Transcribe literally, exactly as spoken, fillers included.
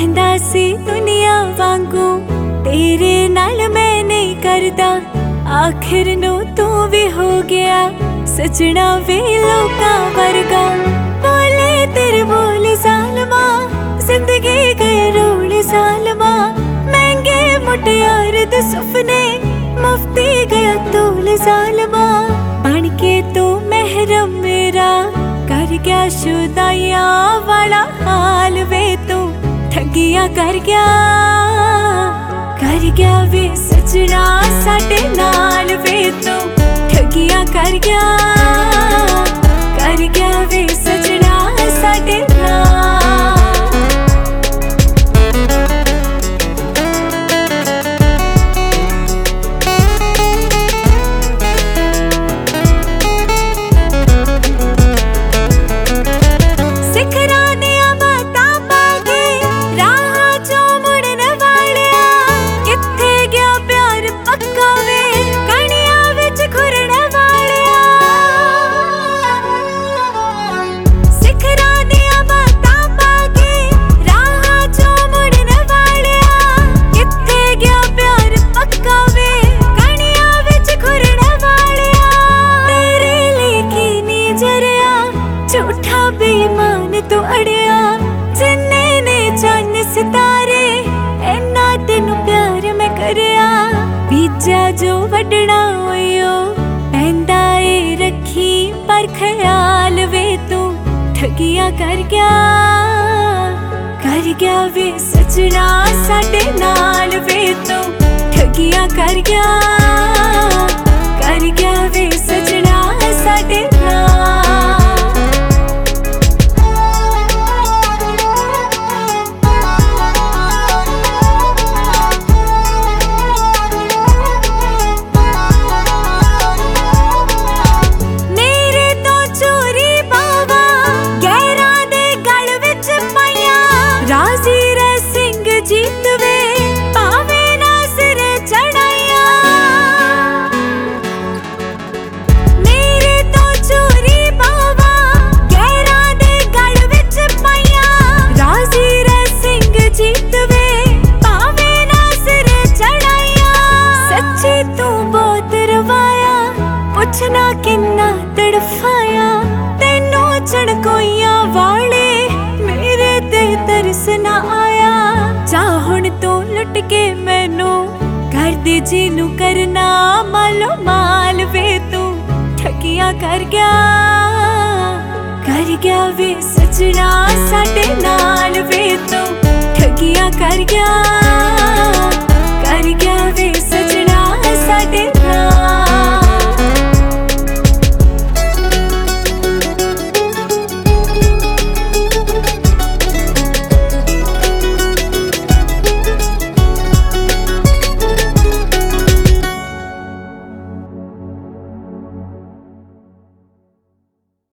कहंदा सी दुनिया वांगू तेरे नाल मैं नहीं करदा, आखिर नू तू भी हो गया सजना वे लोकां वर्गा। बोले तेरे बोल जालमा जिंदगी गए रोल सालमा, महंगे मुटियार दे सुपने मुफ्ती गया तोल जालमा। बन के तू महरम मेरा कर गया शुदाइया वाला हाल वे, तू ठगिया कर गया कर गया वे सजना साडे नाल वे, तू ठगिया कर गया कर गया वे सजना साडे नाल। झूठा बेईमान तू अड़िया जिन्ने ने चन्न सितारे, इन्ना तेनू प्यार मैं करया। बीजा जो वडना होयो पैंदा ए रखी पर ख्याल वे, तू ठगिया कर गया कर गया वे सजना साडे नाल वे, तू ठगिया कर गया कर गया वे सजना साडे नाल। पुछना किन्ना तड़फाया तेनू चढ़कोइया वाले, मेरे ते तरस ना आया। जा हुण तू लुट के मैनू कर दे जीनू करना मालो माल वे, तू ठगिया कर गया कर गया वे सजना साडे नाल वे, तू ठगिया कर गया।